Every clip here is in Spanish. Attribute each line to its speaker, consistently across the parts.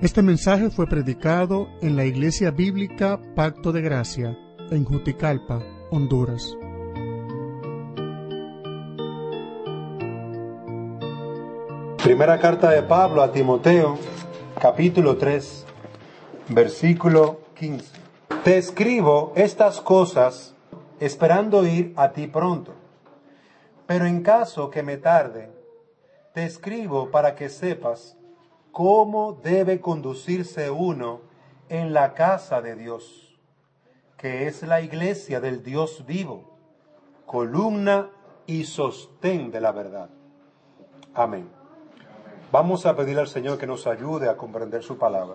Speaker 1: Este mensaje fue predicado en la Iglesia Bíblica Pacto de Gracia, en Juticalpa, Honduras.
Speaker 2: Primera carta de Pablo a Timoteo, capítulo 3, versículo 15. Te escribo estas cosas esperando ir a ti pronto, pero en caso que me tarde, te escribo para que sepas cómo debe conducirse uno en la casa de Dios, que es la iglesia del Dios vivo, columna y sostén de la verdad. Amén. Vamos a pedirle al Señor que nos ayude a comprender su palabra.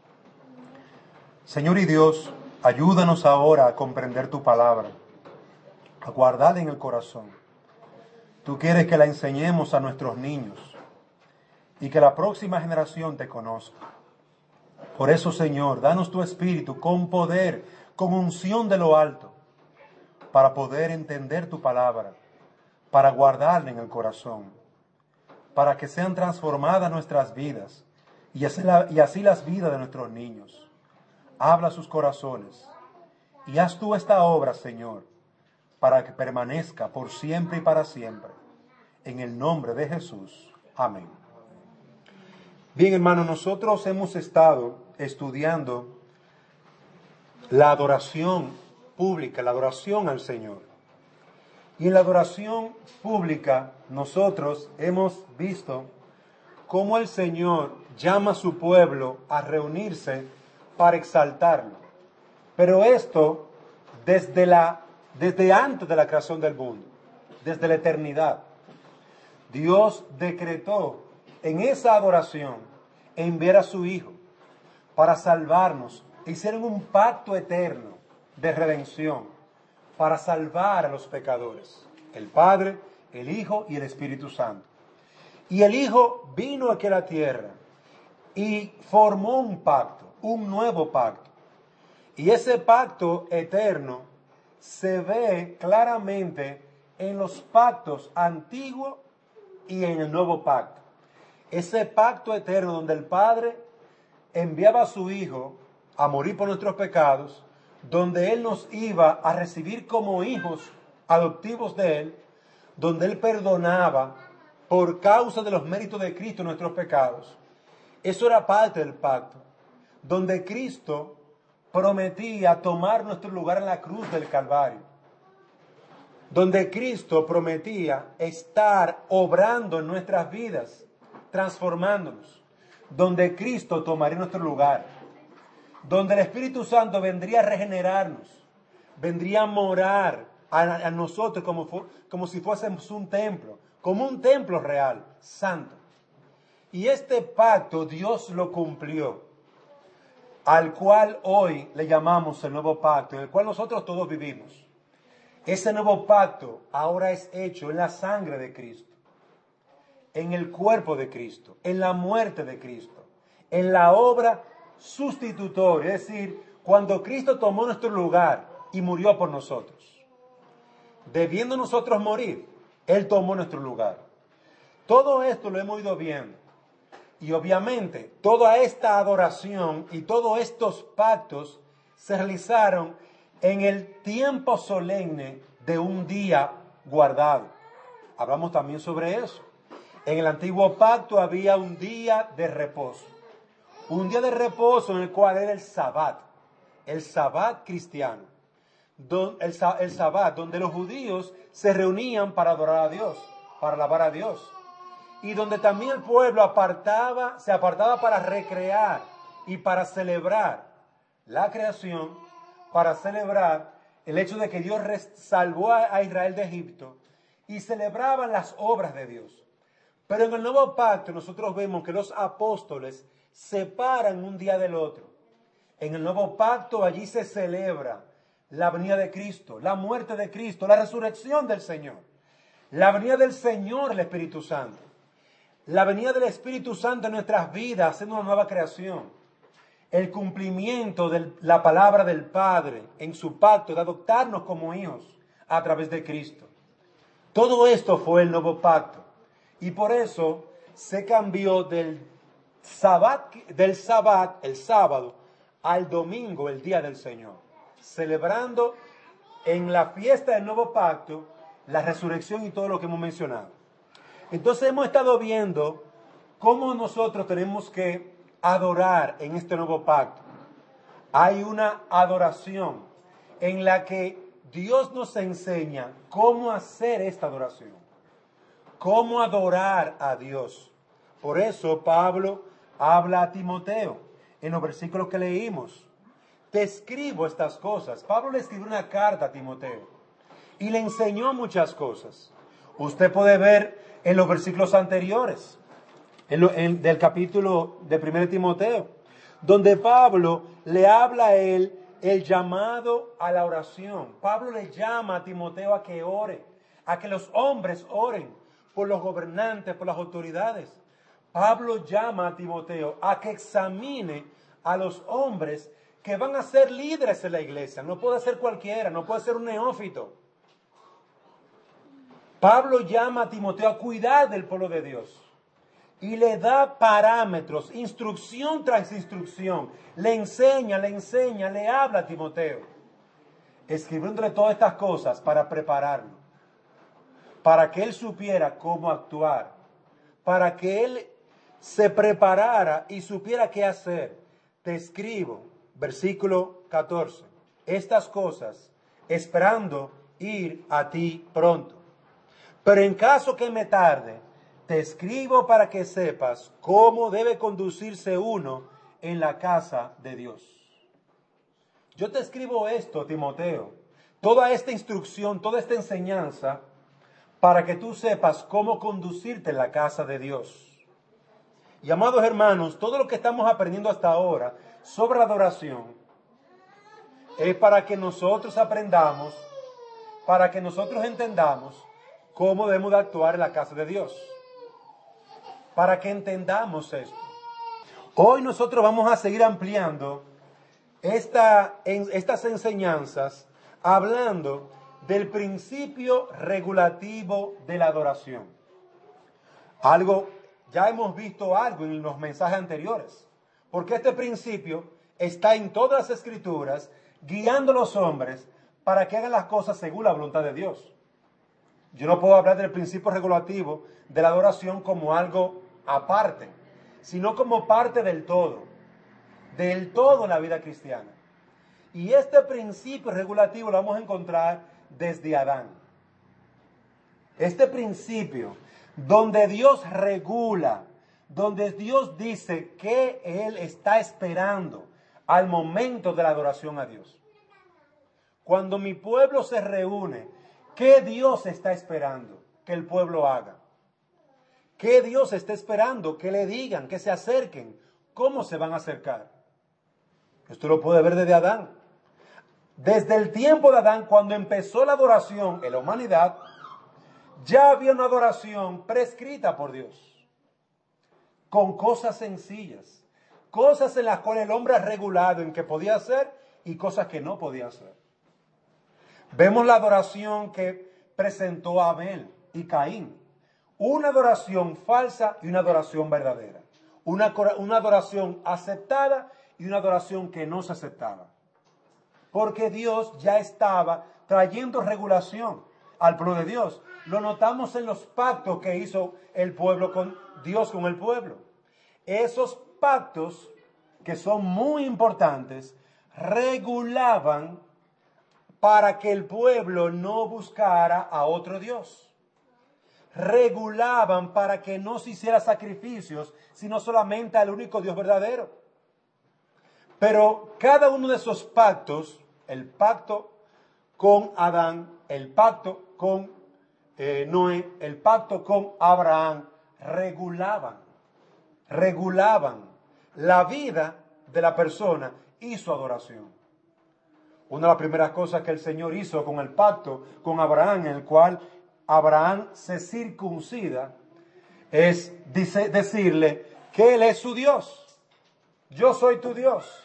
Speaker 2: Señor y Dios, ayúdanos ahora a comprender tu palabra, a guardarla en el corazón. Tú quieres que la enseñemos a nuestros niños y que la próxima generación te conozca. Por eso, Señor, danos tu espíritu con poder, con unción de lo alto, para poder entender tu palabra, para guardarla en el corazón, para que sean transformadas nuestras vidas y así las vidas de nuestros niños. Habla a sus corazones y haz tú esta obra, Señor, para que permanezca por siempre y para siempre. En el nombre de Jesús. Amén. Bien, hermanos, nosotros hemos estado estudiando la adoración pública, la adoración al Señor. Y en la adoración pública nosotros hemos visto cómo el Señor llama a su pueblo a reunirse para exaltarlo. Pero esto desde antes de la creación del mundo, desde la eternidad. Dios decretó en esa adoración enviar a su Hijo para salvarnos. Hicieron un pacto eterno de redención para salvar a los pecadores. El Padre, el Hijo y el Espíritu Santo. Y el Hijo vino aquí a la tierra y formó un pacto, un nuevo pacto. Y ese pacto eterno se ve claramente en los pactos antiguos y en el nuevo pacto. Ese pacto eterno donde el Padre enviaba a su Hijo a morir por nuestros pecados, donde Él nos iba a recibir como hijos adoptivos de Él, donde Él perdonaba por causa de los méritos de Cristo nuestros pecados. Eso era parte del pacto, donde Cristo prometía tomar nuestro lugar en la cruz del Calvario, donde Cristo prometía estar obrando en nuestras vidas, transformándonos, donde Cristo tomaría nuestro lugar, donde el Espíritu Santo vendría a regenerarnos, vendría a morar a nosotros como si fuésemos un templo, como un templo real, santo. Y este pacto Dios lo cumplió, al cual hoy le llamamos el nuevo pacto, en el cual nosotros todos vivimos. Ese nuevo pacto ahora es hecho en la sangre de Cristo, en el cuerpo de Cristo, en la muerte de Cristo, en la obra sustitutoria, es decir, cuando Cristo tomó nuestro lugar y murió por nosotros. Debiendo nosotros morir, Él tomó nuestro lugar. Todo esto lo hemos ido viendo. Y obviamente, toda esta adoración y todos estos pactos se realizaron en el tiempo solemne de un día guardado. Hablamos también sobre eso. En el antiguo pacto había un día de reposo. Un día de reposo en el cual era el Sabbat cristiano. El Sabbat, donde los judíos se reunían para adorar a Dios, para alabar a Dios. Y donde también el pueblo se apartaba para recrear y para celebrar la creación, para celebrar el hecho de que Dios salvó a Israel de Egipto y celebraban las obras de Dios. Pero en el nuevo pacto nosotros vemos que los apóstoles separan un día del otro. En el nuevo pacto allí se celebra la venida de Cristo, la muerte de Cristo, la resurrección del Señor, la venida del Señor, el Espíritu Santo, la venida del Espíritu Santo en nuestras vidas, haciendo una nueva creación, el cumplimiento de la palabra del Padre en su pacto de adoptarnos como hijos a través de Cristo. Todo esto fue el nuevo pacto y por eso se cambió del del Sabbat, el sábado, al domingo, el día del Señor, celebrando en la fiesta del nuevo pacto la resurrección y todo lo que hemos mencionado. Entonces hemos estado viendo cómo nosotros tenemos que adorar en este nuevo pacto. Hay una adoración en la que Dios nos enseña cómo hacer esta adoración, cómo adorar a Dios. Por eso Pablo habla a Timoteo en los versículos que leímos. Te escribo estas cosas. Pablo le escribió una carta a Timoteo y le enseñó muchas cosas. Usted puede ver en los versículos anteriores, del capítulo de 1 Timoteo, donde Pablo le habla a él el llamado a la oración. Pablo le llama a Timoteo a que ore, a que los hombres oren por los gobernantes, por las autoridades. Pablo llama a Timoteo a que examine a los hombres que van a ser líderes en la iglesia. No puede ser cualquiera, no puede ser un neófito. Pablo llama a Timoteo a cuidar del pueblo de Dios y le da parámetros, instrucción tras instrucción. Le enseña, le habla a Timoteo, escribiéndole todas estas cosas para prepararlo, para que él supiera cómo actuar, para que él se preparara y supiera qué hacer. Te escribo, versículo 14, estas cosas, esperando ir a ti pronto. Pero en caso que me tarde, te escribo para que sepas cómo debe conducirse uno en la casa de Dios. Yo te escribo esto, Timoteo, toda esta instrucción, toda esta enseñanza, para que tú sepas cómo conducirte en la casa de Dios. Y amados hermanos, todo lo que estamos aprendiendo hasta ahora sobre la adoración es para que nosotros aprendamos, para que nosotros entendamos cómo debemos de actuar en la casa de Dios. Para que entendamos esto. Hoy nosotros vamos a seguir ampliando estas enseñanzas hablando del principio regulativo de la adoración. Ya hemos visto algo en los mensajes anteriores, porque este principio está en todas las escrituras, guiando a los hombres para que hagan las cosas según la voluntad de Dios. Yo no puedo hablar del principio regulativo de la adoración como algo aparte, sino como parte del todo en la vida cristiana. Y este principio regulativo lo vamos a encontrar desde Adán. Este principio donde Dios regula, donde Dios dice que Él está esperando al momento de la adoración a Dios. Cuando mi pueblo se reúne, ¿qué Dios está esperando que el pueblo haga? ¿Qué Dios está esperando que le digan, que se acerquen? ¿Cómo se van a acercar? Esto lo puede ver desde Adán. Desde el tiempo de Adán, cuando empezó la adoración en la humanidad, ya había una adoración prescrita por Dios, con cosas sencillas, cosas en las cuales el hombre ha regulado en qué podía hacer y cosas que no podía hacer. Vemos la adoración que presentó Abel y Caín, una adoración falsa y una adoración verdadera, una adoración aceptada y una adoración que no se aceptaba, porque Dios ya estaba trayendo regulación al pueblo de Dios. Lo notamos en los pactos que hizo el pueblo con Dios, con el pueblo. Esos pactos, que son muy importantes, regulaban para que el pueblo no buscara a otro Dios. Regulaban para que no se hiciera sacrificios, sino solamente al único Dios verdadero. Pero cada uno de esos pactos, el pacto con Adán, el pacto con Noé, el pacto con Abraham, regulaban la vida de la persona y su adoración. Una de las primeras cosas que el Señor hizo con el pacto con Abraham, en el cual Abraham se circuncida, es decirle que Él es su Dios. Yo soy tu Dios.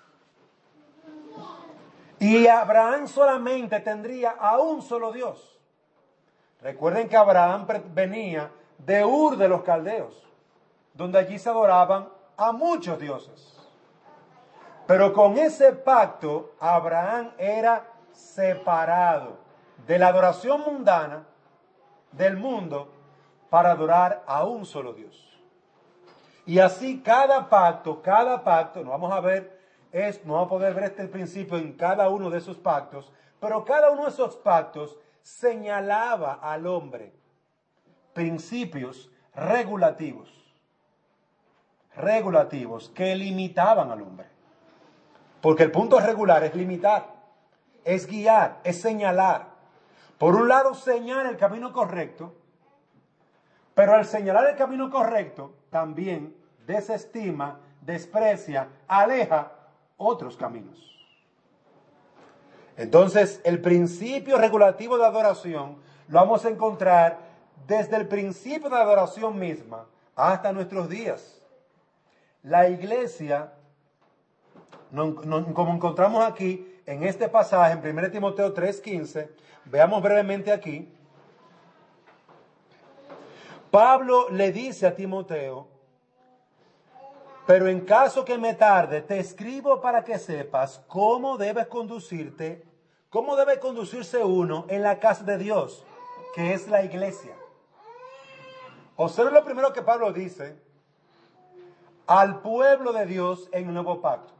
Speaker 2: Y Abraham solamente tendría a un solo Dios. Recuerden que Abraham venía de Ur de los Caldeos, donde allí se adoraban a muchos dioses. Pero con ese pacto, Abraham era separado de la adoración mundana del mundo para adorar a un solo Dios. Y así cada pacto, no vamos a ver, no vamos a poder ver el principio en cada uno de esos pactos, pero cada uno de esos pactos señalaba al hombre principios regulativos que limitaban al hombre. Porque el punto regular es limitar, es guiar, es señalar. Por un lado señala el camino correcto, pero al señalar el camino correcto también desestima, desprecia, aleja otros caminos. Entonces, el principio regulativo de adoración lo vamos a encontrar desde el principio de la adoración misma hasta nuestros días. La iglesia, como encontramos aquí en este pasaje, en 1 Timoteo 3:15, veamos brevemente aquí. Pablo le dice a Timoteo: pero en caso que me tarde, te escribo para que sepas cómo debe conducirse uno en la casa de Dios, que es la iglesia. Observen lo primero que Pablo dice al pueblo de Dios en el nuevo pacto.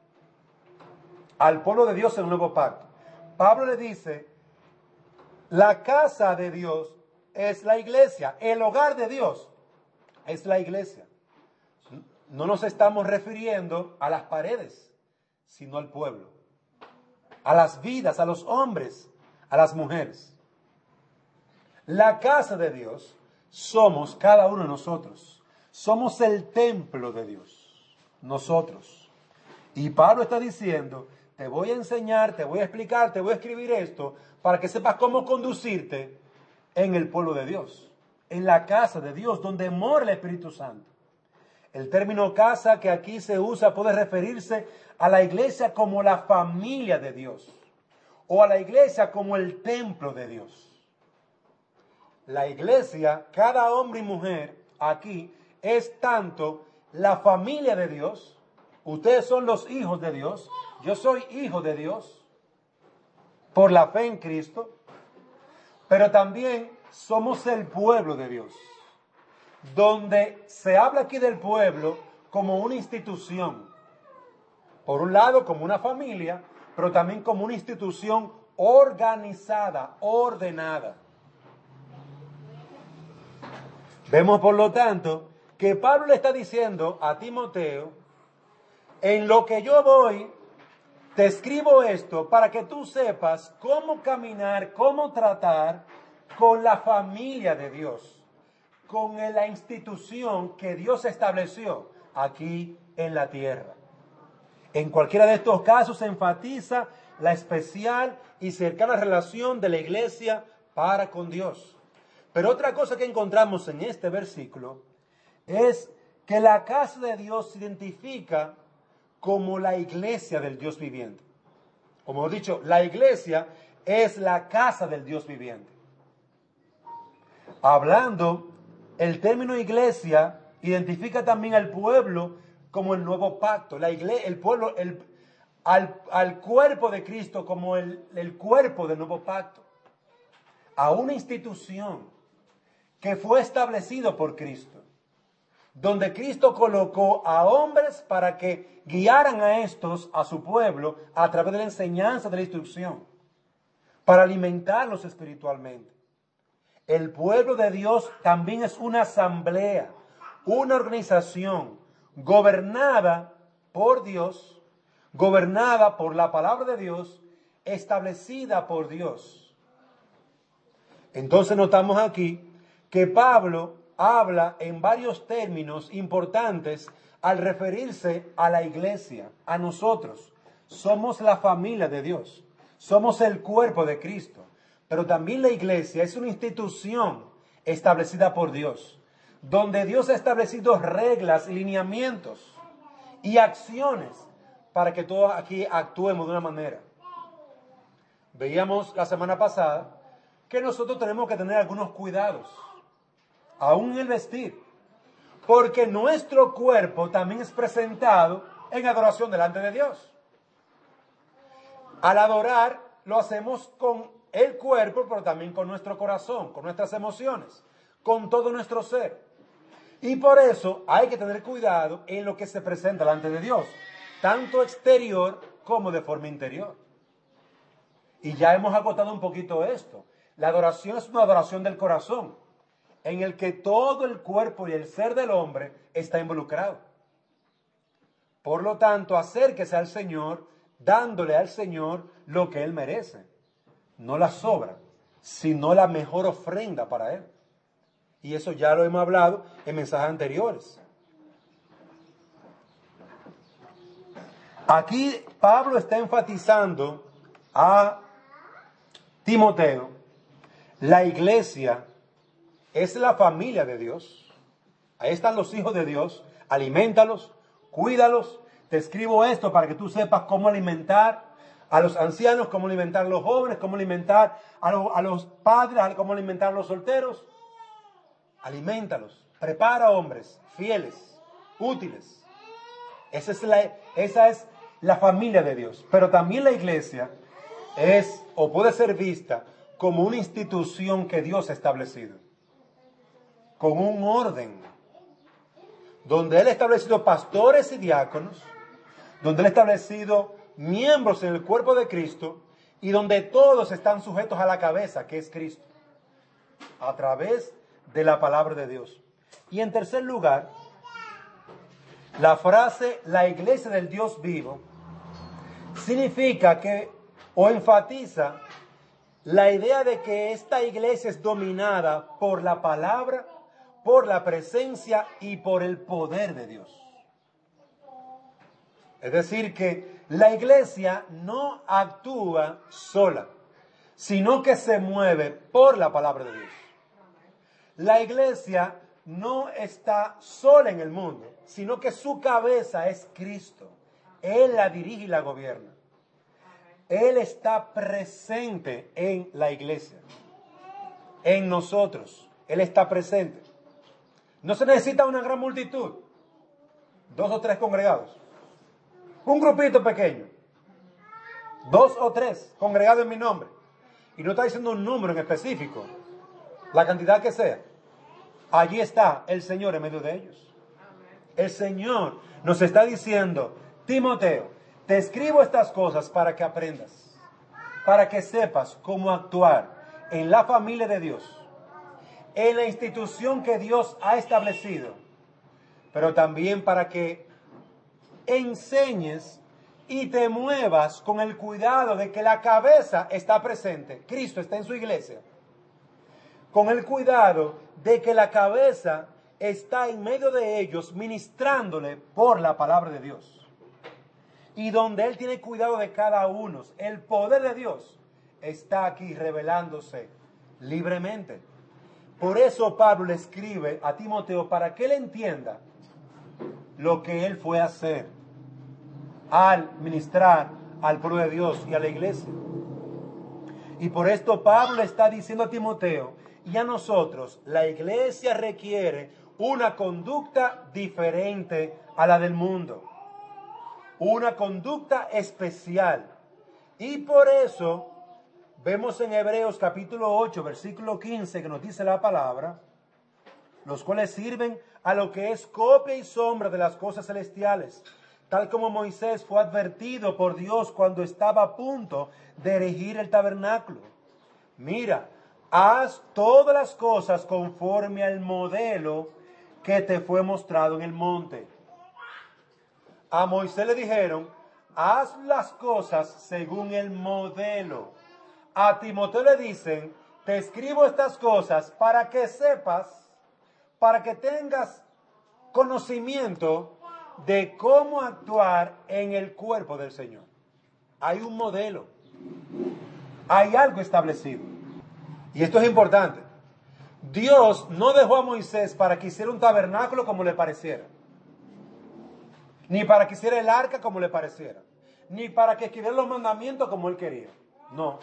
Speaker 2: Al pueblo de Dios en el nuevo pacto. Pablo le dice: la casa de Dios es la iglesia, el hogar de Dios es la iglesia. No nos estamos refiriendo a las paredes, sino al pueblo, a las vidas, a los hombres, a las mujeres. La casa de Dios somos cada uno de nosotros. Somos el templo de Dios, nosotros. Y Pablo está diciendo: te voy a enseñar, te voy a explicar, te voy a escribir esto para que sepas cómo conducirte en el pueblo de Dios, en la casa de Dios, donde mora el Espíritu Santo. El término casa que aquí se usa puede referirse a la iglesia como la familia de Dios, o a la iglesia como el templo de Dios. La iglesia, cada hombre y mujer aquí, es tanto la familia de Dios. Ustedes son los hijos de Dios. Yo soy hijo de Dios por la fe en Cristo. Pero también somos el pueblo de Dios, donde se habla aquí del pueblo como una institución. Por un lado, como una familia, pero también como una institución organizada, ordenada. Vemos, por lo tanto, que Pablo le está diciendo a Timoteo: en lo que yo voy, te escribo esto para que tú sepas cómo caminar, cómo tratar con la familia de Dios, con la institución que Dios estableció aquí en la tierra. En cualquiera de estos casos se enfatiza la especial y cercana relación de la iglesia para con Dios. Pero otra cosa que encontramos en este versículo es que la casa de Dios se identifica como la iglesia del Dios viviente. Como hemos dicho, la iglesia es la casa del Dios viviente. Hablando, el término iglesia identifica también al pueblo como el nuevo pacto. El pueblo, al cuerpo de Cristo como el cuerpo del nuevo pacto. A una institución que fue establecido por Cristo, donde Cristo colocó a hombres para que guiaran a estos, a su pueblo, a través de la enseñanza, de la instrucción, para alimentarlos espiritualmente. El pueblo de Dios también es una asamblea, una organización gobernada por Dios, gobernada por la palabra de Dios, establecida por Dios. Entonces notamos aquí que Pablo habla en varios términos importantes al referirse a la iglesia, a nosotros. Somos la familia de Dios, somos el cuerpo de Cristo, pero también la iglesia es una institución establecida por Dios, donde Dios ha establecido reglas, lineamientos y acciones para que todos aquí actuemos de una manera. Veíamos la semana pasada que nosotros tenemos que tener algunos cuidados, aún en el vestir, Porque nuestro cuerpo también es presentado en adoración delante de Dios. Al adorar, lo hacemos con el cuerpo, pero también con nuestro corazón, con nuestras emociones, con todo nuestro ser. Y por eso hay que tener cuidado en lo que se presenta delante de Dios, tanto exterior como de forma interior. Y ya hemos agotado un poquito esto. La adoración es una adoración del corazón, en el que todo el cuerpo y el ser del hombre está involucrado. Por lo tanto, acérquese al Señor, dándole al Señor lo que Él merece. No la sobra, sino la mejor ofrenda para Él. Y eso ya lo hemos hablado en mensajes anteriores. Aquí Pablo está enfatizando a Timoteo. La iglesia es la familia de Dios. Ahí están los hijos de Dios. Aliméntalos, cuídalos. Te escribo esto para que tú sepas cómo alimentar a los ancianos, cómo alimentar a los jóvenes, cómo alimentar a los padres, cómo alimentar a los solteros. Aliméntalos. Prepara hombres fieles, útiles. Esa es la familia de Dios. Pero también la iglesia es o puede ser vista como una institución que Dios ha establecido, con un orden, donde Él ha establecido pastores y diáconos, donde Él ha establecido miembros en el cuerpo de Cristo y donde todos están sujetos a la cabeza, que es Cristo, a través de la palabra de Dios. Y en tercer lugar, la frase la iglesia del Dios vivo significa que, o enfatiza la idea de que esta iglesia es dominada por la palabra, por la presencia y por el poder de Dios. Es decir, que la iglesia no actúa sola, sino que se mueve por la palabra de Dios. La iglesia no está sola en el mundo, sino que su cabeza es Cristo. Él la dirige y la gobierna. Él está presente en la iglesia, en nosotros. Él está presente. No se necesita una gran multitud, 2 o 3 congregados. Un grupito pequeño, 2 o 3 congregados en mi nombre. Y no está diciendo un número en específico, la cantidad que sea. Allí está el Señor en medio de ellos. El Señor nos está diciendo: Timoteo, te escribo estas cosas para que aprendas, para que sepas cómo actuar en la familia de Dios, en la institución que Dios ha establecido, pero también para que enseñes y te muevas con el cuidado de que la cabeza está presente. Cristo está en su iglesia. Con el cuidado de que la cabeza está en medio de ellos, ministrándole por la palabra de Dios. Y donde Él tiene cuidado de cada uno, el poder de Dios está aquí revelándose libremente. Por eso Pablo le escribe a Timoteo para que él entienda lo que él fue a hacer al ministrar al pueblo de Dios y a la iglesia. Y por esto Pablo está diciendo a Timoteo y a nosotros: la iglesia requiere una conducta diferente a la del mundo, una conducta especial. Y por eso vemos en Hebreos capítulo 8, versículo 15, que nos dice la palabra: los cuales sirven a lo que es copia y sombra de las cosas celestiales, tal como Moisés fue advertido por Dios cuando estaba a punto de erigir el tabernáculo. Mira, haz todas las cosas conforme al modelo que te fue mostrado en el monte. A Moisés le dijeron: haz las cosas según el modelo. A Timoteo le dicen: te escribo estas cosas para que sepas, para que tengas conocimiento de cómo actuar en el cuerpo del Señor. Hay un modelo, hay algo establecido. Y esto es importante. Dios no dejó a Moisés para que hiciera un tabernáculo como le pareciera, ni para que hiciera el arca como le pareciera, ni para que escribiera los mandamientos como él quería. No.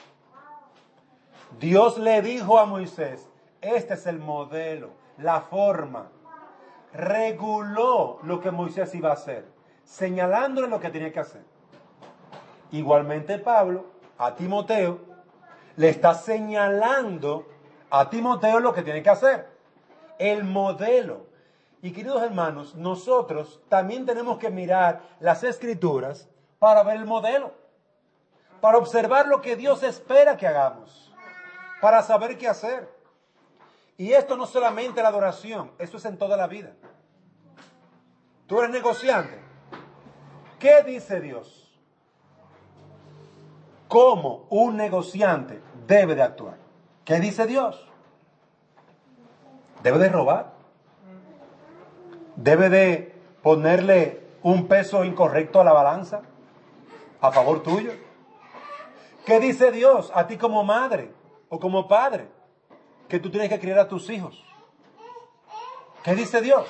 Speaker 2: Dios le dijo a Moisés: este es el modelo, la forma. reguló lo que Moisés iba a hacer, señalándole lo que tenía que hacer. Igualmente Pablo, a Timoteo, le está señalando a Timoteo lo que tiene que hacer, el modelo. Y queridos hermanos, nosotros también tenemos que mirar las Escrituras para ver el modelo, para observar lo que Dios espera que hagamos, para saber qué hacer. Y esto no solamente la adoración, esto es en toda la vida. Tú eres negociante. ¿Qué dice Dios? ¿Cómo un negociante debe de actuar? ¿Qué dice Dios? ¿Debe de robar? ¿Debe de ponerle un peso incorrecto a la balanza a favor tuyo? ¿Qué dice Dios a ti como madre o como padre que tú tienes que criar a tus hijos? ¿Qué dice Dios?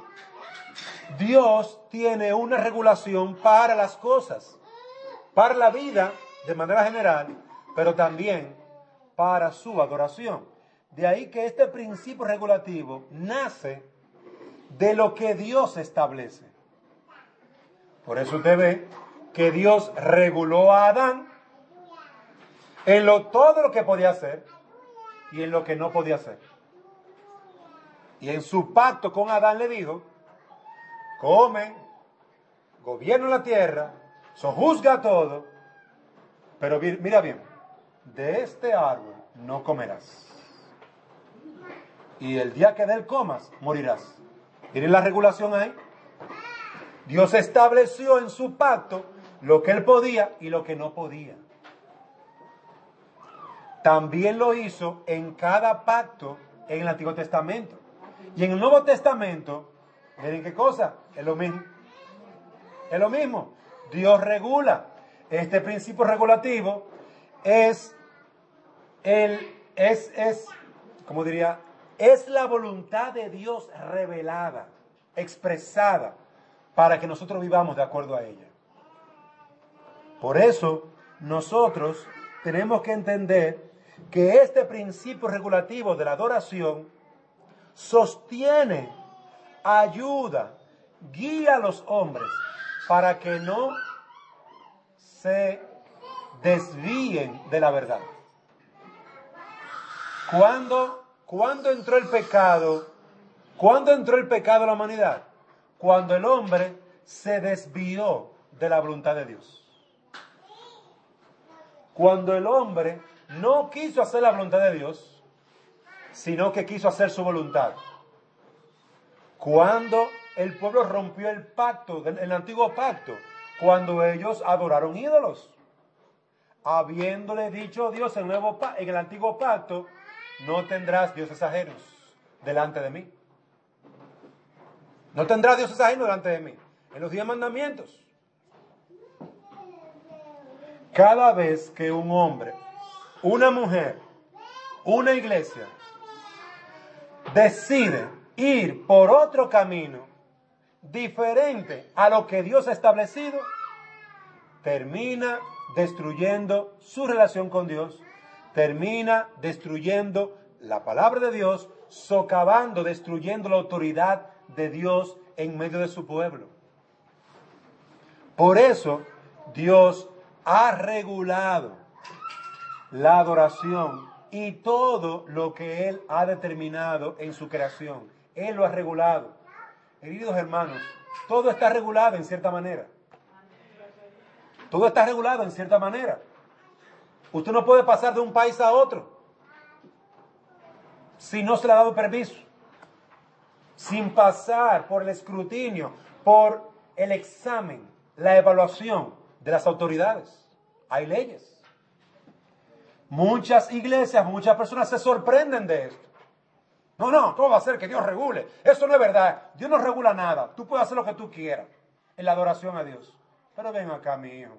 Speaker 2: Dios tiene una regulación para las cosas, para la vida de manera general, pero también para su adoración. De ahí que este principio regulativo nace de lo que Dios establece. Por eso usted ve que Dios reguló a Adán en todo lo que podía hacer y en lo que no podía hacer. Y en su pacto con Adán le dijo: come, gobierna la tierra, sojuzga todo, pero mira bien, de este árbol no comerás. Y el día que de él comas, morirás. ¿Tienen la regulación ahí? Dios estableció en su pacto lo que él podía y lo que no podía. También lo hizo en cada pacto en el Antiguo Testamento. Y en el Nuevo Testamento, miren qué cosa, es lo mismo. Es lo mismo. Dios regula. Este principio regulativo como diría, es la voluntad de Dios revelada, expresada, para que nosotros vivamos de acuerdo a ella. Por eso, nosotros tenemos que entender que este principio regulativo de la adoración sostiene, ayuda, guía a los hombres para que no se desvíen de la verdad. ¿Cuándo entró el pecado? ¿Cuándo entró el pecado a la humanidad? Cuando el hombre se desvió de la voluntad de Dios. Cuando el hombre no quiso hacer la voluntad de Dios, sino que quiso hacer su voluntad. Cuando el pueblo rompió el pacto, el antiguo pacto, cuando ellos adoraron ídolos. Habiéndole dicho Dios en el antiguo pacto: no tendrás dioses ajenos delante de mí. No tendrás dioses ajenos delante de mí. En los 10 mandamientos. Cada vez que un hombre, una mujer, una iglesia decide ir por otro camino diferente a lo que Dios ha establecido, termina destruyendo su relación con Dios, termina destruyendo la palabra de Dios, socavando, destruyendo la autoridad de Dios en medio de su pueblo. Por eso Dios ha regulado la adoración y todo lo que Él ha determinado en su creación. Él lo ha regulado. Queridos hermanos, todo está regulado en cierta manera. Todo está regulado en cierta manera. Usted no puede pasar de un país a otro si no se le ha dado permiso, sin pasar por el escrutinio, por el examen, la evaluación de las autoridades. Hay leyes. Muchas iglesias, muchas personas se sorprenden de esto. No, ¿cómo va a ser que Dios regule? Eso no es verdad. Dios no regula nada. Tú puedes hacer lo que tú quieras en la adoración a Dios. Pero ven acá, mi hijo.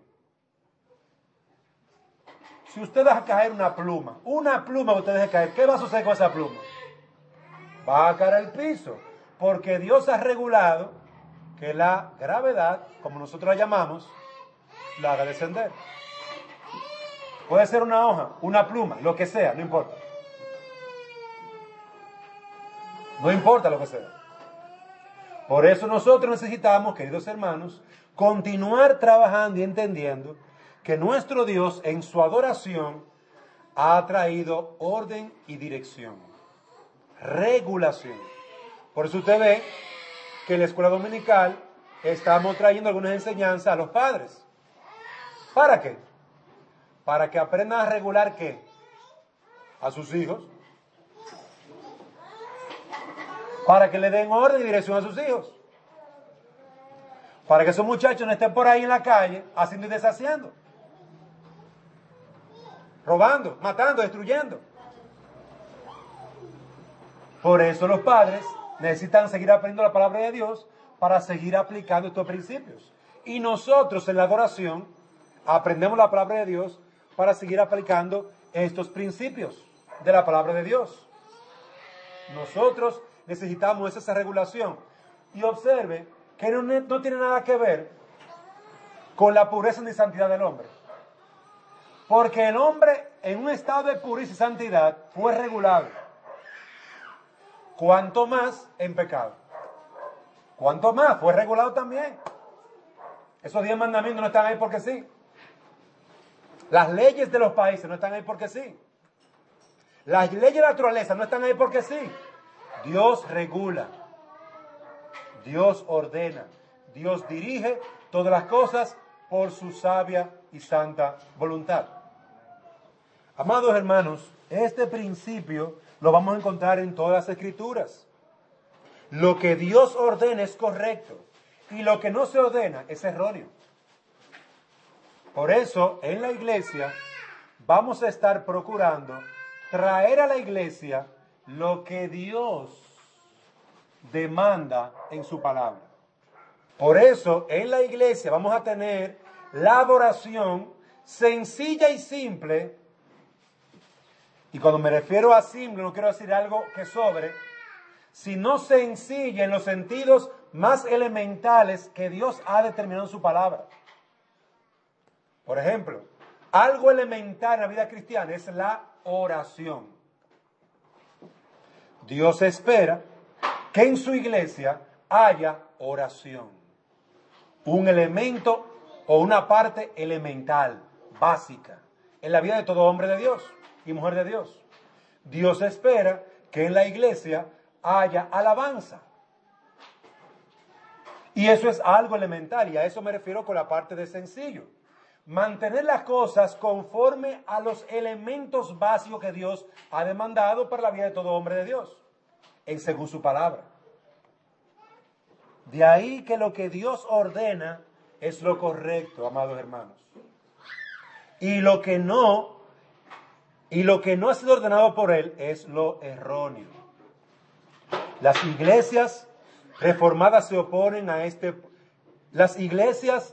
Speaker 2: Si usted deja caer una pluma que usted deje caer, ¿qué va a suceder con esa pluma? Va a caer al piso, porque Dios ha regulado que la gravedad, como nosotros la llamamos, la haga descender. Puede ser una hoja, una pluma, lo que sea, no importa. No importa lo que sea. Por eso nosotros necesitamos, queridos hermanos, continuar trabajando y entendiendo que nuestro Dios en su adoración ha traído orden y dirección, regulación. Por eso usted ve que en la escuela dominical estamos trayendo algunas enseñanzas a los padres. ¿Para qué? Para que aprendan a regular ¿qué? A sus hijos. Para que le den orden y dirección a sus hijos. Para que esos muchachos no estén por ahí en la calle haciendo y deshaciendo. Robando, matando, destruyendo. Por eso los padres necesitan seguir aprendiendo la palabra de Dios para seguir aplicando estos principios. Y nosotros en la adoración aprendemos la palabra de Dios para seguir aplicando estos principios de la palabra de Dios. Nosotros necesitamos esa regulación. Y observe que no tiene nada que ver con la pureza ni santidad del hombre. Porque el hombre en un estado de pureza y santidad fue regulado. Cuanto más en pecado. Cuanto más fue regulado también. Esos 10 mandamientos no están ahí porque sí. Las leyes de los países no están ahí porque sí. Las leyes de la naturaleza no están ahí porque sí. Dios regula. Dios ordena. Dios dirige todas las cosas por su sabia y santa voluntad. Amados hermanos, este principio lo vamos a encontrar en todas las escrituras. Lo que Dios ordena es correcto y lo que no se ordena es erróneo. Por eso, en la iglesia vamos a estar procurando traer a la iglesia lo que Dios demanda en su palabra. Por eso, en la iglesia vamos a tener la adoración sencilla y simple. Y cuando me refiero a simple, no quiero decir algo que sobre, sino sencilla en los sentidos más elementales que Dios ha determinado en su palabra. Por ejemplo, algo elemental en la vida cristiana es la oración. Dios espera que en su iglesia haya oración. Un elemento o una parte elemental, básica, en la vida de todo hombre de Dios y mujer de Dios. Dios espera que en la iglesia haya alabanza. Y eso es algo elemental, y a eso me refiero con la parte de sencillo. Mantener las cosas conforme a los elementos básicos que Dios ha demandado para la vida de todo hombre de Dios, según su palabra. De ahí que lo que Dios ordena es lo correcto, amados hermanos. Y lo que no ha sido ordenado por Él es lo erróneo. Las iglesias reformadas se oponen a las iglesias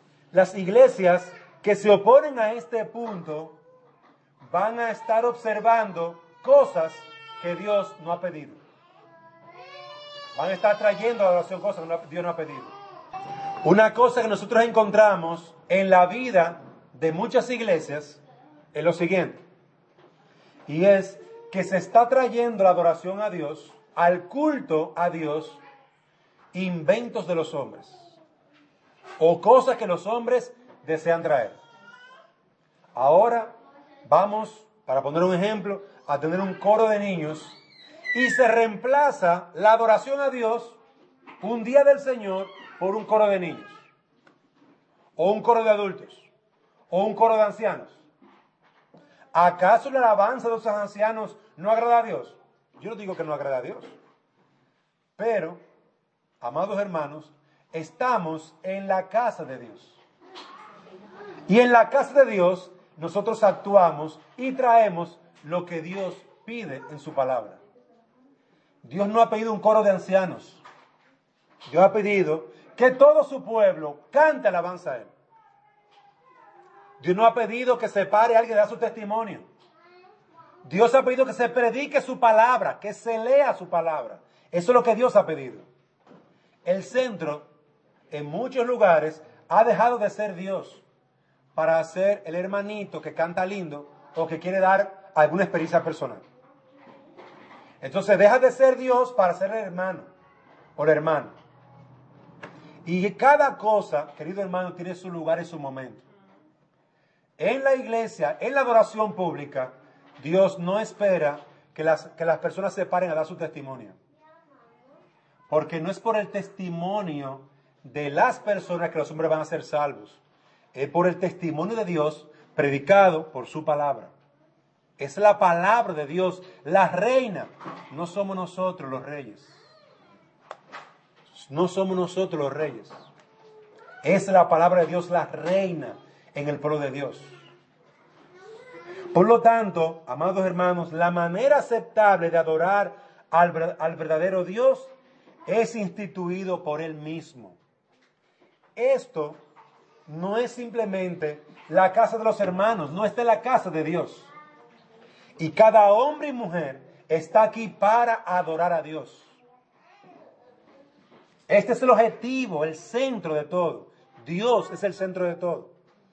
Speaker 2: que se oponen a este punto van a estar observando cosas que Dios no ha pedido. Van a estar trayendo a la oración cosas que Dios no ha pedido. Una cosa que nosotros encontramos en la vida de muchas iglesias es lo siguiente. Y es que se está trayendo la adoración a Dios, al culto a Dios, inventos de los hombres. O cosas que los hombres desean traer. Ahora vamos, para poner un ejemplo, a tener un coro de niños y se reemplaza la adoración a Dios un día del Señor por un coro de niños, o un coro de adultos, o un coro de ancianos. ¿Acaso la alabanza de esos ancianos no agrada a Dios? Yo no digo que no agrada a Dios. Pero, amados hermanos, estamos en la casa de Dios. Y en la casa de Dios nosotros actuamos y traemos lo que Dios pide en su palabra. Dios no ha pedido un coro de ancianos. Dios ha pedido que todo su pueblo cante alabanza a Él. Dios no ha pedido que se pare alguien a dar su testimonio. Dios ha pedido que se predique su palabra, que se lea su palabra. Eso es lo que Dios ha pedido. El centro, en muchos lugares, ha dejado de ser Dios para ser el hermanito que canta lindo o que quiere dar alguna experiencia personal. Entonces deja de ser Dios para ser el hermano o la hermana. Y cada cosa, querido hermano, tiene su lugar y su momento. En la iglesia, en la adoración pública, Dios no espera que las personas se paren a dar su testimonio. Porque no es por el testimonio de las personas que los hombres van a ser salvos. Es por el testimonio de Dios predicado por su palabra. Es la palabra de Dios, la reina. No somos nosotros los reyes. No somos nosotros los reyes. Es la palabra de Dios la reina en el pueblo de Dios. Por lo tanto, amados hermanos, la manera aceptable de adorar al verdadero Dios es instituido por Él mismo. Esto no es simplemente la casa de los hermanos, no está en la casa de Dios. Y cada hombre y mujer está aquí para adorar a Dios. Este es el objetivo, el centro de todo. Dios es el centro de todo.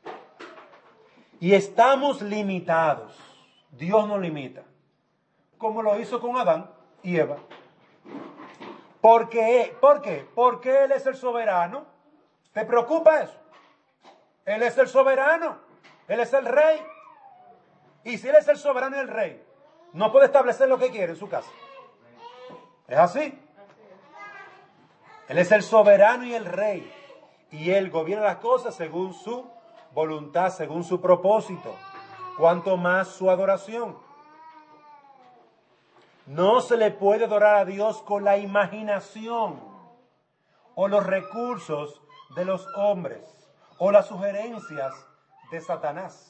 Speaker 2: Y estamos limitados. Dios nos limita. Como lo hizo con Adán y Eva. ¿Por qué? Porque Él es el soberano. ¿Te preocupa eso? Él es el soberano. Él es el rey. Y si Él es el soberano y el rey, no puede establecer lo que quiere en su casa. ¿Es así? Él es el soberano y el rey. Y Él gobierna las cosas según su voluntad, según su propósito. Cuanto más su adoración. No se le puede adorar a Dios con la imaginación o los recursos de los hombres o las sugerencias de Satanás.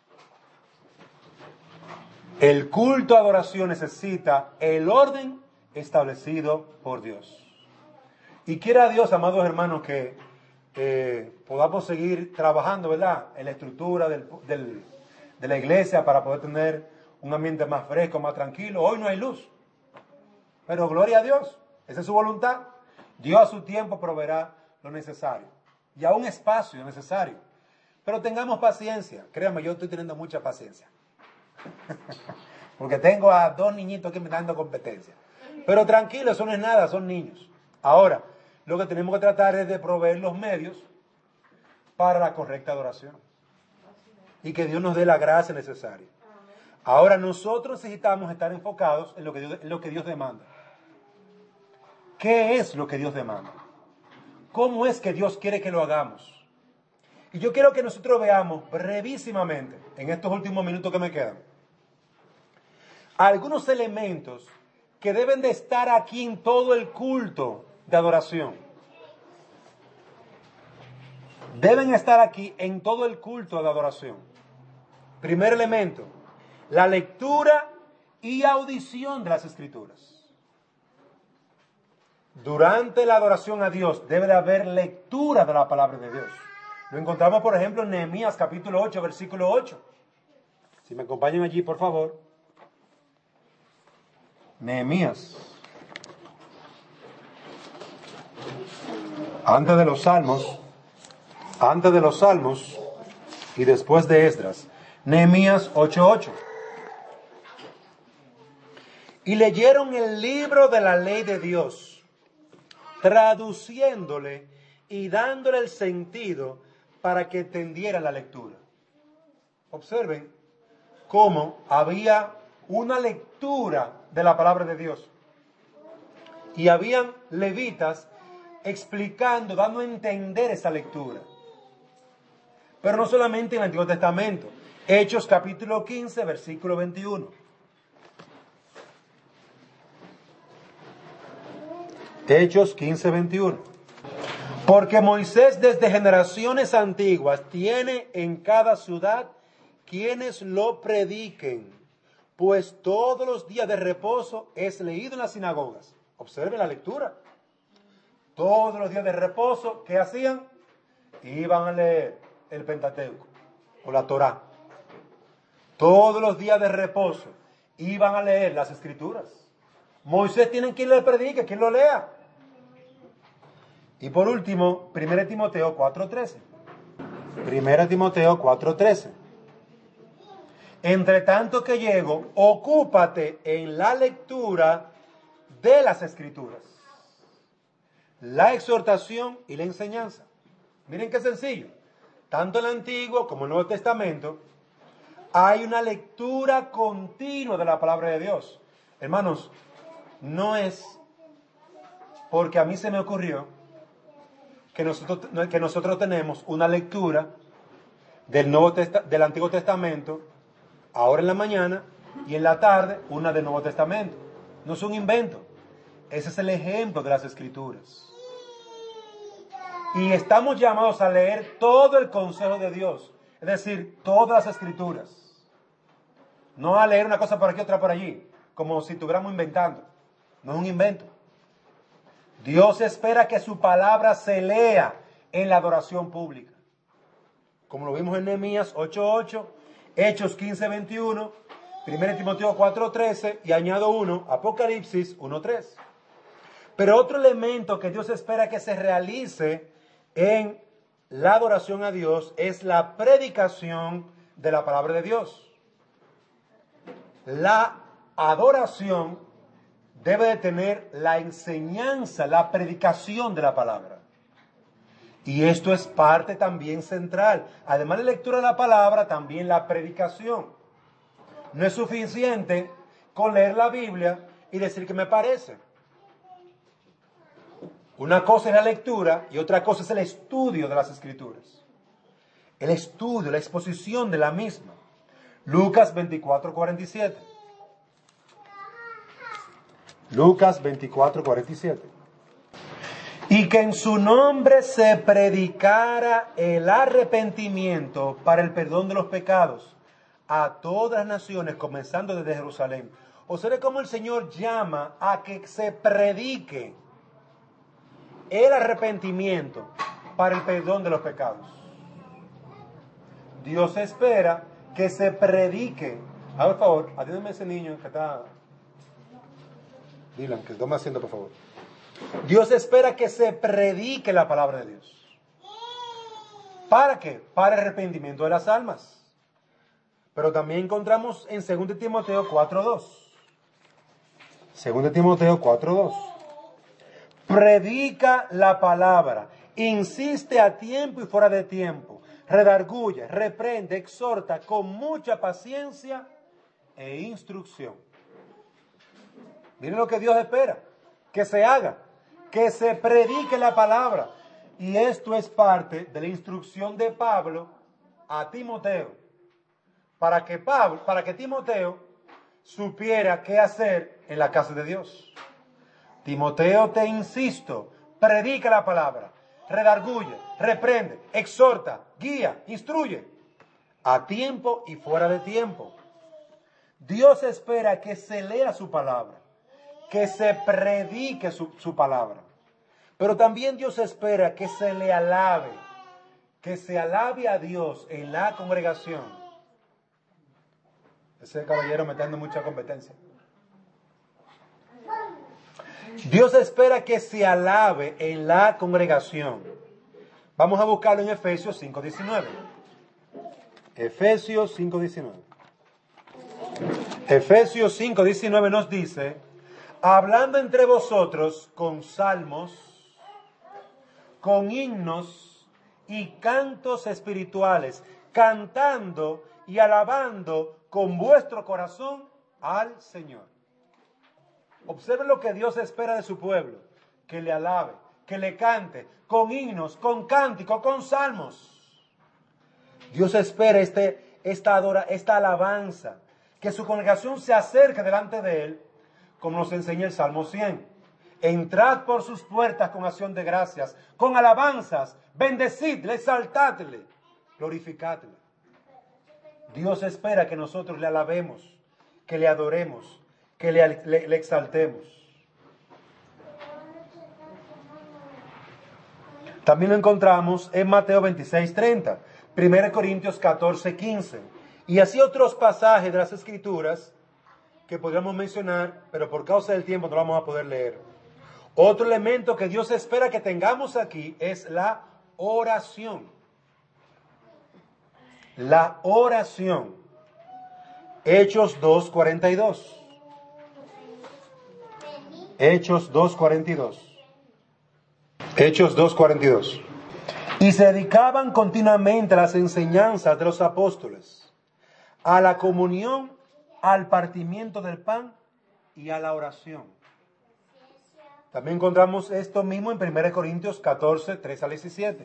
Speaker 2: El culto a adoración necesita el orden establecido por Dios. Y quiera Dios, amados hermanos, que podamos seguir trabajando, ¿verdad?, en la estructura de la iglesia para poder tener un ambiente más fresco, más tranquilo. Hoy no hay luz, pero gloria a Dios, esa es su voluntad. Dios a su tiempo proveerá lo necesario y a un espacio necesario. Pero tengamos paciencia, créanme, yo estoy teniendo mucha paciencia. Porque tengo a 2 niñitos que me están dando competencia. Pero tranquilo, eso no es nada, son niños. Ahora, lo que tenemos que tratar es de proveer los medios para la correcta adoración. Y que Dios nos dé la gracia necesaria. Ahora nosotros necesitamos estar enfocados en lo que Dios demanda. ¿Qué es lo que Dios demanda? ¿Cómo es que Dios quiere que lo hagamos? Y yo quiero que nosotros veamos brevísimamente, en estos últimos minutos que me quedan, algunos elementos que deben de estar aquí en todo el culto de adoración. Deben estar aquí en todo el culto de adoración. Primer elemento, la lectura y audición de las Escrituras. Durante la adoración a Dios debe de haber lectura de la palabra de Dios. Lo encontramos, por ejemplo, en Nehemías capítulo 8, versículo 8. Si me acompañan allí, por favor. Nehemías. Antes de los Salmos y después de Esdras. Nehemías 8:8. Y leyeron el libro de la ley de Dios, traduciéndole y dándole el sentido para que entendiera la lectura. Observen cómo había una lectura de la palabra de Dios. Y habían levitas explicando, dando a entender esa lectura. Pero no solamente en el Antiguo Testamento. Hechos capítulo 15, versículo 21. Hechos 15, 21. Porque Moisés desde generaciones antiguas tiene en cada ciudad quienes lo prediquen, pues todos los días de reposo es leído en las sinagogas. Observen la lectura. Todos los días de reposo, ¿qué hacían? Iban a leer el Pentateuco o la Torá. Todos los días de reposo iban a leer las Escrituras. Moisés tiene quien le predique, quien lo lea. Y por último, 1 Timoteo 4:13. 1 Timoteo 4:13. Entre tanto que llego, ocúpate en la lectura de las Escrituras. la exhortación y la enseñanza. Miren qué sencillo. Tanto en el Antiguo como en el Nuevo Testamento hay una lectura continua de la palabra de Dios. Hermanos, no es porque a mí se me ocurrió que nosotros tenemos una lectura del Antiguo Testamento ahora en la mañana y en la tarde una del Nuevo Testamento. No es un invento. Ese es el ejemplo de las Escrituras. Y estamos llamados a leer todo el consejo de Dios, es decir, todas las Escrituras. No a leer una cosa por aquí, otra por allí, como si estuviéramos inventando. No es un invento. Dios espera que su palabra se lea en la adoración pública. Como lo vimos en Nehemías 8:8, Hechos 15:21, 1 Timoteo 4:13 y añado uno, Apocalipsis 1:3. Pero otro elemento que Dios espera que se realice en la adoración a Dios es la predicación de la palabra de Dios. La adoración debe de tener la enseñanza, la predicación de la palabra. Y esto es parte también central. Además de la lectura de la palabra, también la predicación. No es suficiente con leer la Biblia y decir que me parece. Una cosa es la lectura y otra cosa es el estudio de las Escrituras. El estudio, la exposición de la misma. Lucas 24:47. Lucas 24:47. Y que en su nombre se predicara el arrepentimiento para el perdón de los pecados a todas las naciones, comenzando desde Jerusalén. Observe cómo el Señor llama a que se predique el arrepentimiento para el perdón de los pecados. Dios espera que se predique. Por favor, atiéndeme a ese niño que está... Dylan, que toma asiento, por favor. Dios espera que se predique la palabra de Dios. ¿Para qué? Para el arrepentimiento de las almas. Pero también encontramos en 2 Timoteo 4:2. 2 Timoteo 4:2. Predica la palabra, insiste a tiempo y fuera de tiempo, redarguye, reprende, exhorta con mucha paciencia e instrucción. Miren lo que Dios espera, que se haga, que se predique la palabra. Y esto es parte de la instrucción de Pablo a Timoteo, para que Timoteo supiera qué hacer en la casa de Dios. Timoteo, te insisto, predica la palabra, redarguye, reprende, exhorta, guía, instruye, a tiempo y fuera de tiempo. Dios espera que se lea su palabra, que se predique su palabra. Pero también Dios espera que se le alabe, que se alabe a Dios en la congregación. Ese caballero me está dando mucha competencia. Dios espera que se alabe en la congregación. Vamos a buscarlo en Efesios 5:19. Efesios 5:19. Efesios 5:19 nos dice: hablando entre vosotros con salmos, con himnos y cantos espirituales, cantando y alabando con vuestro corazón al Señor. Observen lo que Dios espera de su pueblo: que le alabe, que le cante, con himnos, con cánticos, con salmos. Dios espera esta alabanza, que su congregación se acerque delante de Él, como nos enseña el Salmo 100. Entrad por sus puertas con acción de gracias, con alabanzas, bendecidle, exaltadle, glorificadle. Dios espera que nosotros le alabemos, que le adoremos, que le exaltemos. También lo encontramos en Mateo 26:30, 1 Corintios 14:15, y así otros pasajes de las Escrituras que podríamos mencionar, pero por causa del tiempo no lo vamos a poder leer. Otro elemento que Dios espera que tengamos aquí es la oración. La oración. Hechos 2:42. Hechos 2:42. Hechos 2:42. Y se dedicaban continuamente a las enseñanzas de los apóstoles, a la comunión, al partimiento del pan y a la oración. También encontramos esto mismo en 1 Corintios 14, 3 al 17.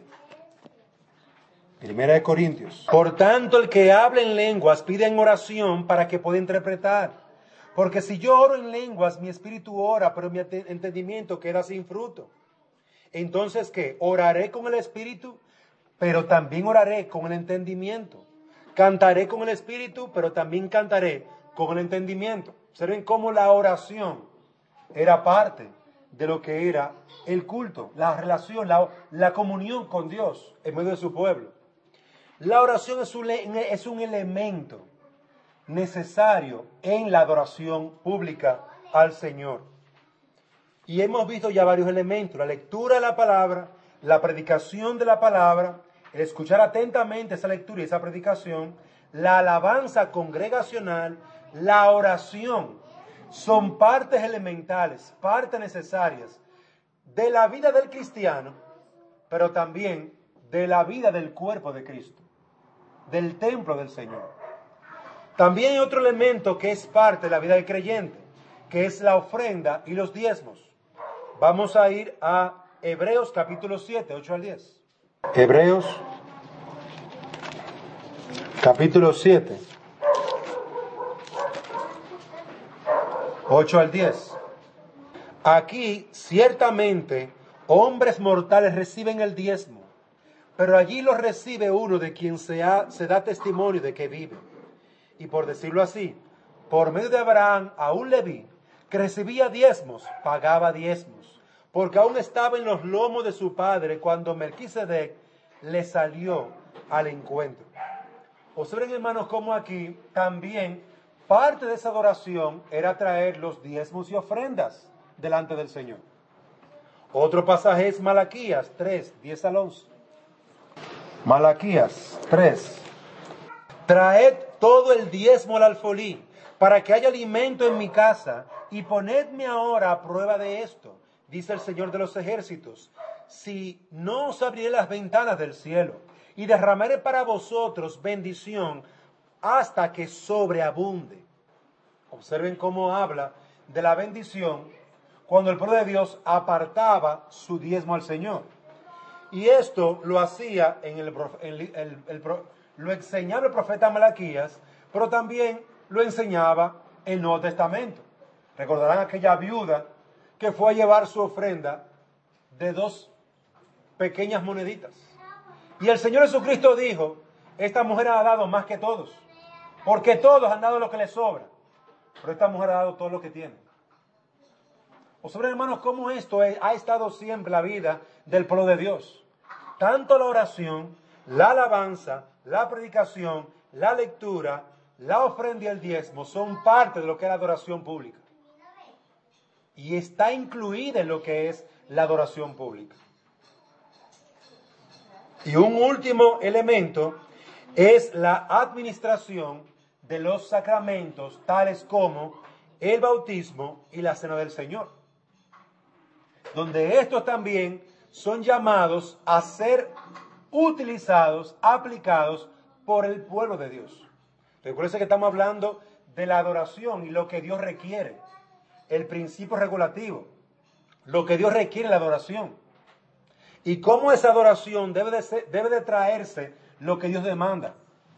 Speaker 2: 1 Corintios. Por tanto, el que habla en lenguas pide en oración para que pueda interpretar. Porque si yo oro en lenguas, mi espíritu ora, pero mi entendimiento queda sin fruto. Entonces, ¿qué? Oraré con el espíritu, pero también oraré con el entendimiento. Cantaré con el espíritu, pero también cantaré con el entendimiento. Observen cómo la oración era parte de lo que era el culto, la relación, la comunión con Dios en medio de su pueblo. La oración es un elemento necesario en la adoración pública al Señor. Y hemos visto ya varios elementos: la lectura de la palabra, la predicación de la palabra, el escuchar atentamente esa lectura y esa predicación, la alabanza congregacional, la oración. Son partes elementales, partes necesarias de la vida del cristiano, pero también de la vida del cuerpo de Cristo, del templo del Señor. También hay otro elemento que es parte de la vida del creyente, que es la ofrenda y los diezmos. Vamos a ir a Hebreos capítulo 7, 8 al 10. Hebreos capítulo 7, 8 al 10. Aquí ciertamente hombres mortales reciben el diezmo, pero allí lo recibe uno de quien se da testimonio de que vive. Y por decirlo así, por medio de Abraham, aún Leví, que recibía diezmos, pagaba diezmos, porque aún estaba en los lomos de su padre cuando Melquisedec le salió al encuentro. Observen, hermanos, cómo aquí también parte de esa adoración era traer los diezmos y ofrendas delante del Señor. Otro pasaje es Malaquías 3, 10 al 11. Malaquías 3. Traed todo el diezmo al alfolí, para que haya alimento en mi casa, y ponedme ahora a prueba de esto, dice el Señor de los ejércitos, si no os abriré las ventanas del cielo, y derramaré para vosotros bendición hasta que sobreabunde. Observen cómo habla de la bendición cuando el pueblo de Dios apartaba su diezmo al Señor. Y esto lo hacía lo enseñaba el profeta Malaquías, pero también lo enseñaba el Nuevo Testamento. Recordarán aquella viuda que fue a llevar su ofrenda de 2 pequeñas moneditas. Y el Señor Jesucristo dijo: esta mujer ha dado más que todos, porque todos han dado lo que les sobra, pero esta mujer ha dado todo lo que tiene. Observen, hermanos, cómo esto ha estado siempre la vida del pueblo de Dios. Tanto la oración, la alabanza, la predicación, la lectura, la ofrenda y el diezmo son parte de lo que es la adoración pública. Y está incluida en lo que es la adoración pública. Y un último elemento es la administración de los sacramentos, tales como el bautismo y la cena del Señor, donde estos también son llamados a ser utilizados, aplicados por el pueblo de Dios. Recuerden que estamos hablando de la adoración y lo que Dios requiere, el principio regulativo, lo que Dios requiere en la adoración. Y cómo esa adoración debe de traerse lo que Dios demanda.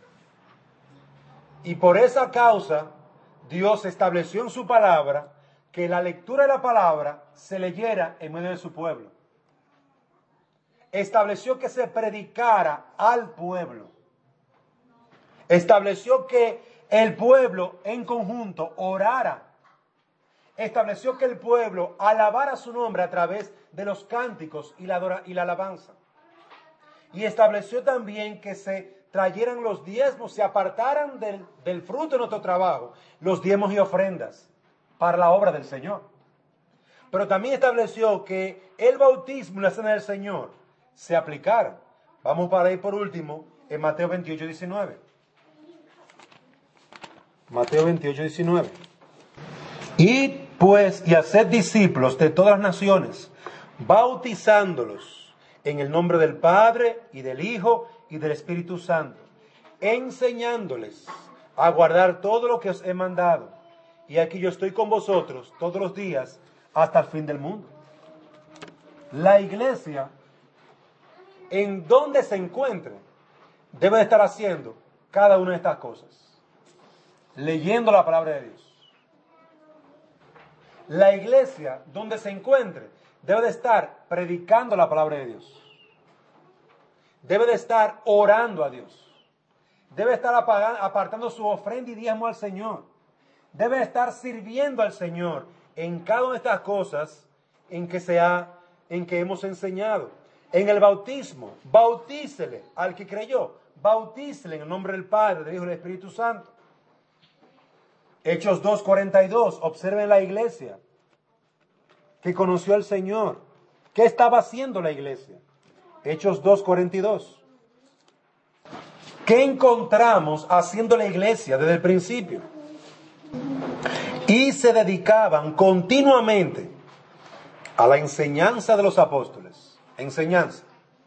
Speaker 2: Y por esa causa, Dios estableció en su palabra que la lectura de la palabra se leyera en medio de su pueblo. Estableció que se predicara al pueblo. Estableció que el pueblo en conjunto orara. Estableció que el pueblo alabara su nombre a través de los cánticos y la alabanza. Y estableció también que se trayeran los diezmos, se apartaran del fruto de nuestro trabajo, los diezmos y ofrendas para la obra del Señor. Pero también estableció que el bautismo y la cena del Señor se aplicaran. Vamos para ahí por último en Mateo 28, 19. Mateo 28, 19. Id pues y haced discípulos de todas las naciones, bautizándolos en el nombre del Padre y del Hijo y del Espíritu Santo, enseñándoles a guardar todo lo que os he mandado. Y aquí yo estoy con vosotros todos los días hasta el fin del mundo. La iglesia, en donde se encuentre, debe de estar haciendo cada una de estas cosas. Leyendo la palabra de Dios. La iglesia, donde se encuentre, debe de estar predicando la palabra de Dios. Debe de estar orando a Dios. Debe estar apartando su ofrenda y diezmo al Señor. Debe estar sirviendo al Señor en cada una de estas cosas en que hemos enseñado. En el bautismo, bautícele al que creyó. Bautícele en el nombre del Padre, del Hijo y del Espíritu Santo. Hechos 2:42, observen la iglesia que conoció al Señor. ¿Qué estaba haciendo la iglesia? Hechos 2:42. ¿Qué encontramos haciendo la iglesia desde el principio? Y se dedicaban continuamente a la enseñanza de los apóstoles. Enseñanza.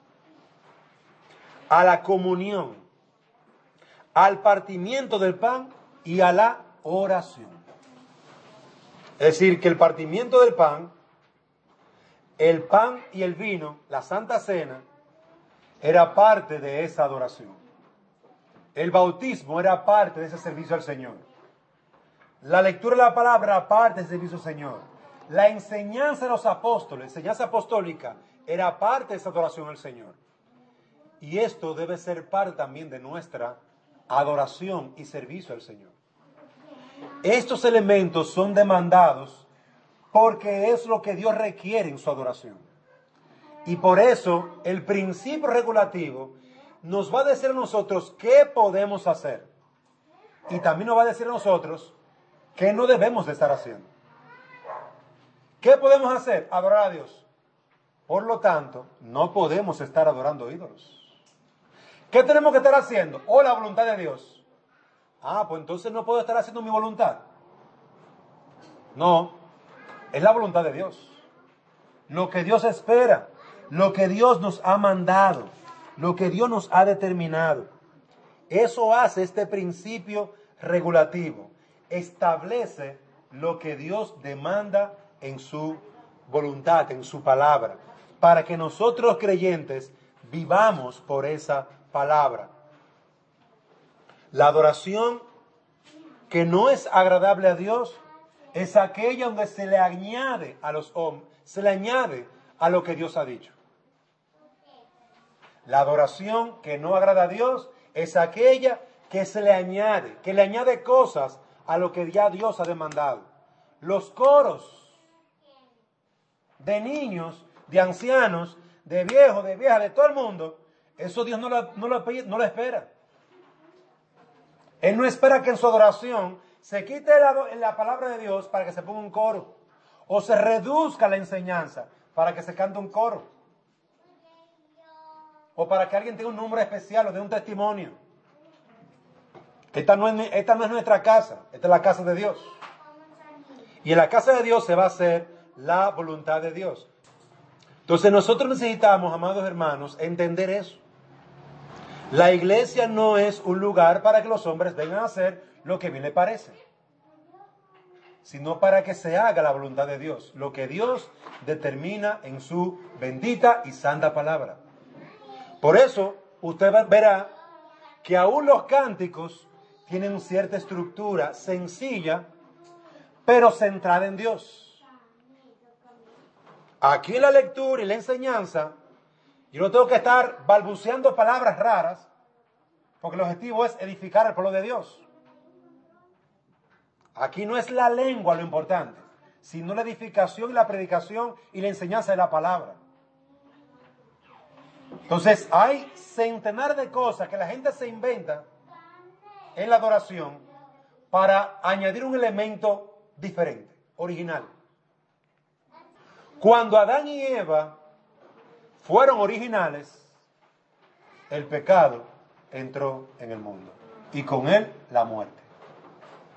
Speaker 2: A la comunión. Al partimiento del pan y a la oración. Es decir, que el partimiento del pan, el pan y el vino, la Santa Cena, era parte de esa adoración. El bautismo era parte de ese servicio al Señor. La lectura de la palabra era parte del servicio al Señor. La enseñanza de los apóstoles, la enseñanza apostólica, era parte de esa adoración al Señor. Y esto debe ser parte también de nuestra adoración y servicio al Señor. Estos elementos son demandados porque es lo que Dios requiere en su adoración. Y por eso el principio regulativo nos va a decir a nosotros qué podemos hacer. Y también nos va a decir a nosotros qué no debemos de estar haciendo. ¿Qué podemos hacer? Adorar a Dios. Por lo tanto, no podemos estar adorando ídolos. ¿Qué tenemos que estar haciendo? O la voluntad de Dios. Pues entonces no puedo estar haciendo mi voluntad. No, es la voluntad de Dios. Lo que Dios espera, lo que Dios nos ha mandado, lo que Dios nos ha determinado. Eso hace este principio regulativo. Establece lo que Dios demanda en su voluntad, en su palabra, para que nosotros creyentes vivamos por esa palabra. La adoración que no es agradable a Dios es aquella donde se le añade a los hombres, se le añade a lo que Dios ha dicho. La adoración que no agrada a Dios es aquella que se le añade, que le añade cosas a lo que ya Dios ha demandado. Los coros de niños, de ancianos, de viejos, de viejas, de todo el mundo, eso Dios no lo espera. Él no espera que en su adoración se quite la palabra de Dios para que se ponga un coro, o se reduzca la enseñanza para que se cante un coro, o para que alguien tenga un número especial o dé un testimonio. Esta no es nuestra casa, esta es la casa de Dios. Y en la casa de Dios se va a hacer la voluntad de Dios. Entonces nosotros necesitamos, amados hermanos, entender eso. La iglesia no es un lugar para que los hombres vengan a hacer lo que bien les parece, sino para que se haga la voluntad de Dios, lo que Dios determina en su bendita y santa palabra. Por eso usted verá que aún los cánticos tienen cierta estructura sencilla, pero centrada en Dios. Aquí en la lectura y la enseñanza, yo no tengo que estar balbuceando palabras raras, porque el objetivo es edificar al pueblo de Dios. Aquí no es la lengua lo importante, sino la edificación y la predicación y la enseñanza de la palabra. Entonces hay centenares de cosas que la gente se inventa en la adoración para añadir un elemento diferente, original. Cuando Adán y Eva fueron originales, el pecado entró en el mundo y con él la muerte.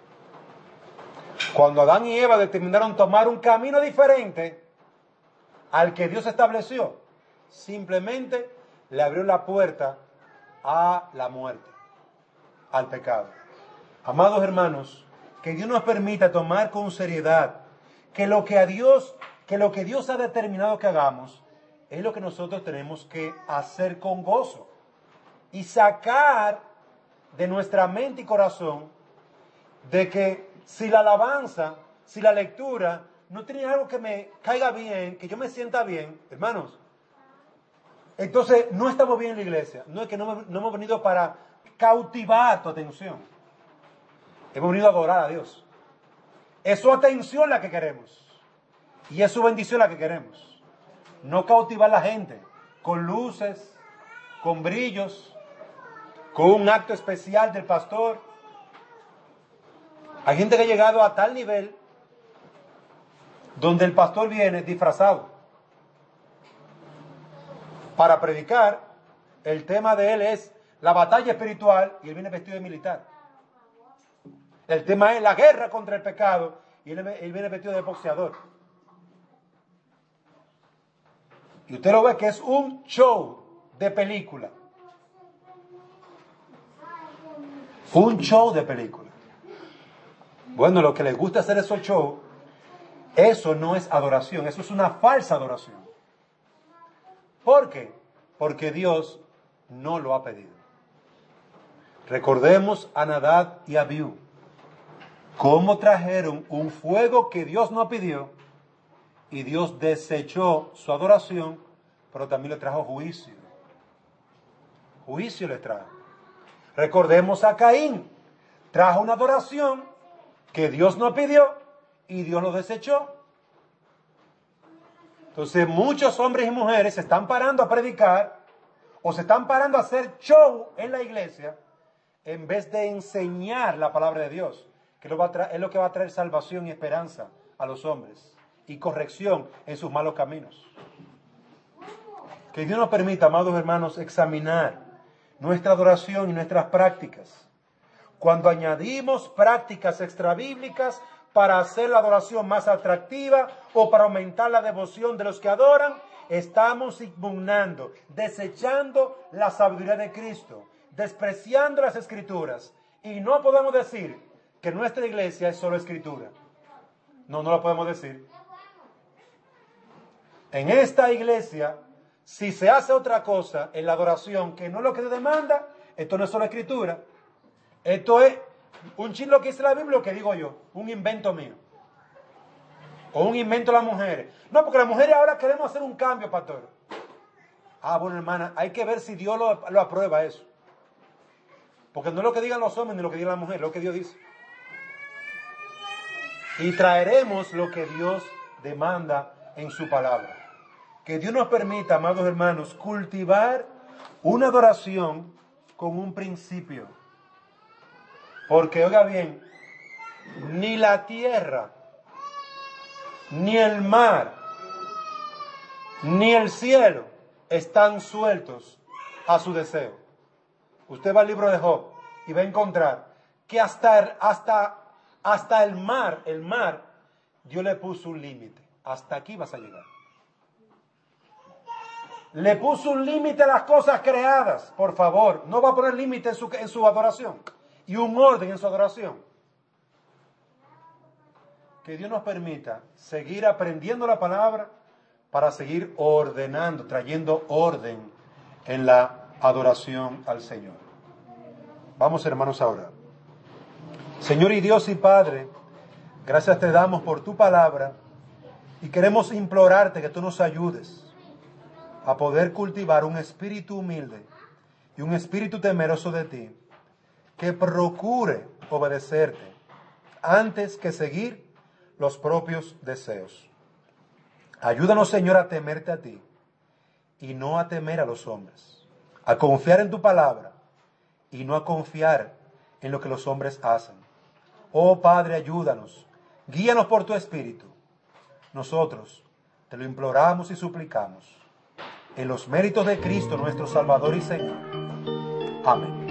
Speaker 2: Cuando Adán y Eva determinaron tomar un camino diferente al que Dios estableció, simplemente le abrió la puerta a la muerte, al pecado. Amados hermanos, que Dios nos permita tomar con seriedad que lo que Dios ha determinado que hagamos es lo que nosotros tenemos que hacer con gozo y sacar de nuestra mente y corazón de que si la alabanza, si la lectura no tiene algo que me caiga bien, que yo me sienta bien, hermanos, entonces no estamos bien en la iglesia. No es que no hemos venido para cautivar tu atención. Hemos venido a adorar a Dios. Es su atención la que queremos. Y es su bendición la que queremos. No cautivar a la gente con luces, con brillos, con un acto especial del pastor. Hay gente que ha llegado a tal nivel donde el pastor viene disfrazado para predicar. El tema de él es la batalla espiritual y él viene vestido de militar. El tema es la guerra contra el pecado y él viene vestido de boxeador. Y usted lo ve que es un show de película. Un show de película. Bueno, lo que les gusta hacer esos shows, eso no es adoración, eso es una falsa adoración. ¿Por qué? Porque Dios no lo ha pedido. Recordemos a Nadab y Abiú, cómo trajeron un fuego que Dios no pidió y Dios desechó su adoración, pero también le trajo juicio. Juicio le trajo. Recordemos a Caín, trajo una adoración que Dios no pidió y Dios lo desechó. Entonces muchos hombres y mujeres se están parando a predicar o se están parando a hacer show en la iglesia en vez de enseñar la palabra de Dios, que es lo que va a traer salvación y esperanza a los hombres y corrección en sus malos caminos. Que Dios nos permita, amados hermanos, examinar nuestra adoración y nuestras prácticas. Cuando añadimos prácticas extrabíblicas para hacer la adoración más atractiva o para aumentar la devoción de los que adoran, estamos impugnando, desechando la sabiduría de Cristo, despreciando las Escrituras. Y no podemos decir que nuestra iglesia es solo Escritura. No lo podemos decir. En esta iglesia, si se hace otra cosa en la adoración que no es lo que se demanda, esto no es solo Escritura. Esto es un chilo que dice la Biblia, lo que digo yo, un invento mío. O un invento de las mujeres. No, porque las mujeres ahora queremos hacer un cambio, pastor. Bueno, hermana, hay que ver si Dios lo aprueba eso. Porque no es lo que digan los hombres ni lo que diga la mujer, es lo que Dios dice. Y traeremos lo que Dios demanda en su palabra. Que Dios nos permita, amados hermanos, cultivar una adoración con un principio. Porque, oiga bien, ni la tierra, ni el mar, ni el cielo están sueltos a su deseo. Usted va al libro de Job y va a encontrar que hasta el mar, Dios le puso un límite. Hasta aquí vas a llegar. Le puso un límite a las cosas creadas. Por favor, no va a poner límite en su adoración. Y un orden en su adoración. Que Dios nos permita seguir aprendiendo la palabra para seguir ordenando, trayendo orden en la adoración al Señor. Vamos, hermanos, ahora. Señor y Dios y Padre, gracias te damos por tu palabra y queremos implorarte que tú nos ayudes a poder cultivar un espíritu humilde y un espíritu temeroso de ti, que procure obedecerte antes que seguir los propios deseos. Ayúdanos, Señor, a temerte a ti y no a temer a los hombres, a confiar en tu palabra y no a confiar en lo que los hombres hacen. Oh Padre, ayúdanos, guíanos por tu Espíritu. Nosotros te lo imploramos y suplicamos en los méritos de Cristo, nuestro Salvador y Señor. Amén.